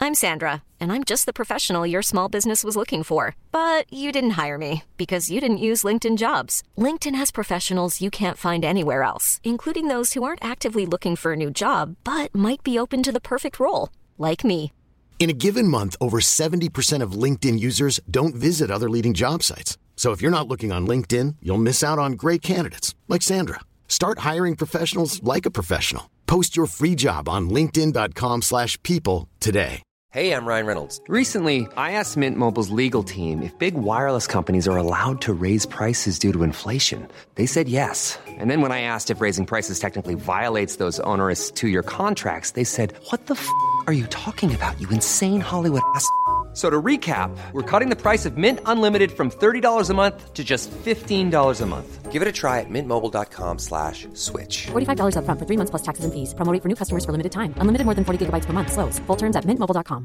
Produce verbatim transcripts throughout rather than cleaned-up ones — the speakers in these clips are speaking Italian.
I'm Sandra, and I'm just the professional your small business was looking for. But you didn't hire me because you didn't use LinkedIn Jobs. LinkedIn has professionals you can't find anywhere else, including those who aren't actively looking for a new job, but might be open to the perfect role, like me. In a given month, over seventy percent of LinkedIn users don't visit other leading job sites. So if you're not looking on LinkedIn, you'll miss out on great candidates like Sandra. Start hiring professionals like a professional. Post your free job on linkedin.com slash people today. Hey, I'm Ryan Reynolds. Recently, I asked Mint Mobile's legal team if big wireless companies are allowed to raise prices due to inflation. They said yes. And then when I asked if raising prices technically violates those onerous two-year contracts, they said, what the f*** are you talking about, you insane Hollywood ass f- So to recap, we're cutting the price of Mint Unlimited from thirty dollars a month to just fifteen dollars a month. Give it a try at mintmobile.com slash switch. forty-five dollars up front for three months plus taxes and fees. Promo rate for new customers for limited time. Unlimited more than forty gigabytes per month. Slows full terms at mint mobile dot com.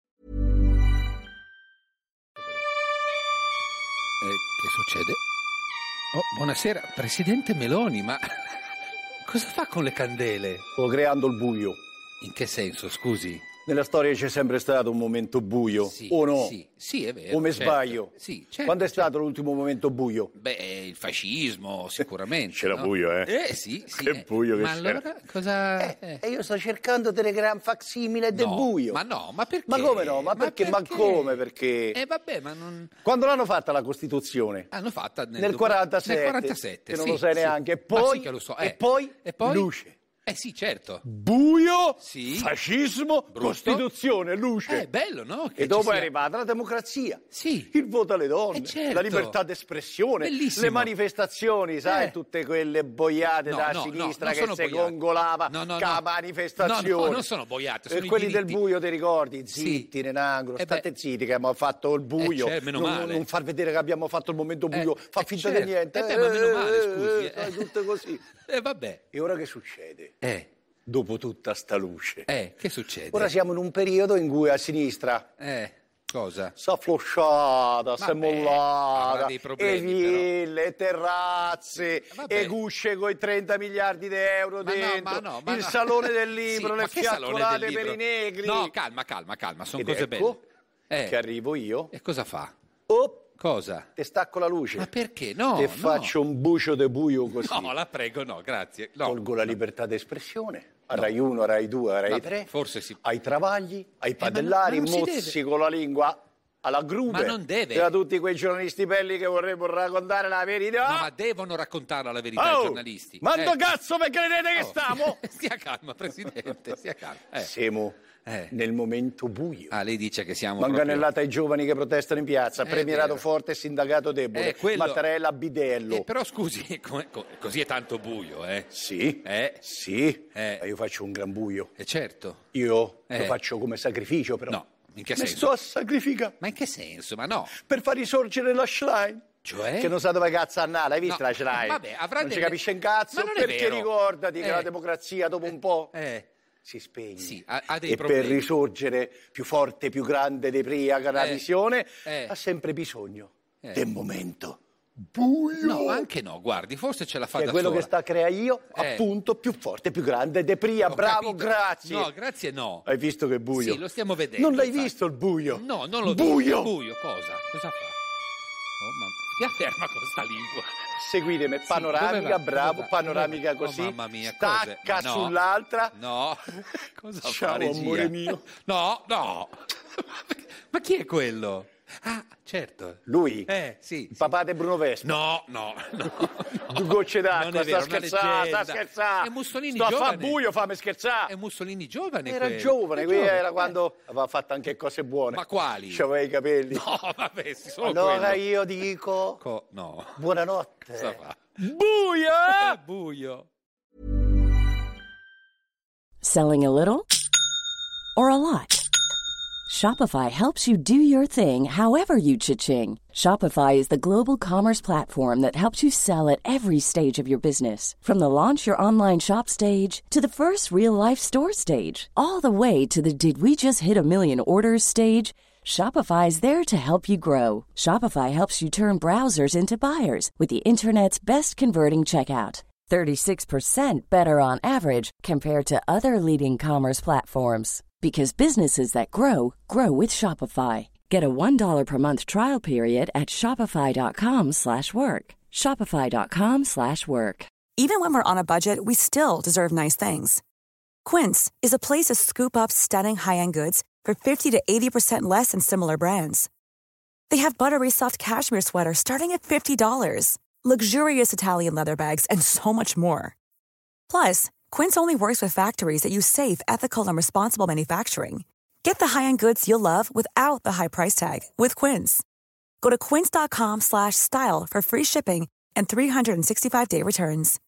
Eh, che succede? Oh, buonasera, Presidente Meloni, ma cosa fa con le candele? Sto creando il buio. In che senso, scusi? Nella storia c'è sempre stato un momento buio, Sì, o no? Sì, sì, è vero. O mi certo. sbaglio? Sì, certo, Quando è certo. stato l'ultimo momento buio? Beh, il fascismo, sicuramente. C'era no? buio, eh? Eh, sì, sì. Che eh. buio che Ma c'era. allora cosa... Eh, e io sto cercando Telegram facsimile del no, buio. Ma no, ma perché? Ma come no? Ma perché? Ma come? Perché? Eh, vabbè, ma non... Quando l'hanno fatta la Costituzione? Hanno fatta nel, Nel quarantasette. Nel quarantasette, che non sì, lo sai sì. neanche. E Ma poi, sì che lo so, e eh. poi, E poi? luce. Eh sì, certo. Buio, Sì. fascismo, Brutto. Costituzione, luce. Eh, bello, no? Che E dopo ci è sia- arrivata la democrazia, Sì. il voto alle donne, Eh, certo. la libertà d'espressione, Bellissimo. le manifestazioni, sai, Eh. tutte quelle boiate No, da no, sinistra no, non che sono si boiate. gongolava No, no, ca no. manifestazione. No, no, non sono boiate, sono E i quelli diritti. del buio, ti ricordi? Sì. Zitti, nell'angolo, Eh state beh. zitti che abbiamo fatto il buio. Eh, certo, meno non, male. non far vedere che abbiamo fatto il momento buio, Eh, fa eh, finta certo. di niente. Eh, beh, ma meno male, scusi, Eh, eh. tutte così. Eh, vabbè. E ora che succede? Eh, Dopo tutta sta luce. eh, che succede? Ora siamo in un periodo in cui a sinistra Eh, cosa? s'è flosciata, s'è Vabbè, mollata, avrà dei e problemi, ville, e terrazze, Vabbè. e gusce con i trenta miliardi di euro Ma no, dentro, ma no, ma il no. salone del libro, Sì, le ma che salone del fiaccolate per libro? i negri. No, calma, calma, calma, sono Ed cose ecco belle. Eh, che arrivo io, e cosa fa? oh, Cosa? te stacco la luce, Ma perché? No, e no. faccio un bucio de buio così. No, la prego, no, grazie. No. Tolgo la libertà d'espressione. A Rai uno, a Rai due, a Rai Vabbè, tre, forse sì. ai travagli, ai ma padellari, non- ma non si mozzi deve. con la lingua alla Gruber. Ma non deve. E a tutti quei giornalisti belli che vorrebbero raccontare la verità. No, ma devono raccontare la verità ai Oh, giornalisti. mando Eh. cazzo perché credete che Oh. stiamo? Stia calma, Presidente, stia calma. Eh. Siamo Eh. nel momento buio. Ah, lei dice che siamo proprio... Manganellata ai giovani che protestano in piazza, È premierato vero. forte e sindacato debole, Eh, quello- Mattarella bidello. Eh, però scusi, come- co- così è tanto buio, eh? Sì, Eh. sì, Eh. ma io faccio un gran buio. E certo. Io Eh. lo faccio come sacrificio però. No, in che Mi senso? sto a sacrificare Ma in che senso? Ma no. per far risorgere la Schlein. Cioè? Che non sa dove cazzo andare, hai visto No, la Schlein? vabbè, avrà non ci delle- capisce un cazzo, Ma non è perché vero. ricordati che Eh. la democrazia dopo un po' Eh, si spegne. Sì, ha- ha dei e problemi. per risorgere più forte, più grande di prima che la Eh. visione, Eh. ha sempre bisogno Eh. del momento buio. no, anche no, guardi, forse ce la fa Che è da quello sola. che sta a creare io, Eh. appunto, più forte, più grande, de pria, Ho bravo, capito. grazie. No, grazie no. Hai visto che buio? Sì, lo stiamo vedendo. Non l'hai infatti. visto il buio? No, non l'ho buio. visto. Buio, cosa? Cosa fa? Oh, mamma. Stia ferma con sta lingua. Seguitemi, Sì, panoramica, dove va? bravo, Dove va? panoramica Dove va? così, Oh, mamma mia, cose- stacca no. sull'altra. No. Cosa fa, Ciao, regia? amore mio. No, no. Ma chi è quello? Ah, certo. Lui, Eh, sì. il sì. papà di Bruno Vespa. No, no, no. no. Due gocce Non d'acqua, è sta vero, una scherzando, sta leggenda. scherzando. È Mussolini Sto a giovane. fa buio, fammi scherzare. È Mussolini giovane Era quello. giovane, È qui giovane, era eh. quando aveva fatto anche cose buone. Ma quali? C'aveva i capelli. No, vabbè, sì, solo Allora quello. io dico, Co- no. buonanotte. Cosa fa? Buia! È buio. Selling a little or a lot? Shopify helps you do your thing however you cha-ching. Shopify is the global commerce platform that helps you sell at every stage of your business. From the launch your online shop stage to the first real-life store stage, all the way to the did we just hit a million orders stage. Shopify is there to help you grow. Shopify helps you turn browsers into buyers with the internet's best converting checkout. thirty-six percent better on average compared to other leading commerce platforms. Because businesses that grow, grow with Shopify. Get a one dollar per month trial period at shopify.com slash work. Shopify.com slash work. Even when we're on a budget, we still deserve nice things. Quince is a place to scoop up stunning high-end goods for fifty to eighty percent less than similar brands. They have buttery soft cashmere sweaters starting at fifty dollars, luxurious Italian leather bags, and so much more. Plus, Quince only works with factories that use safe, ethical, and responsible manufacturing. Get the high-end goods you'll love without the high price tag with Quince. Go to quince.com slash style for free shipping and three sixty-five day returns.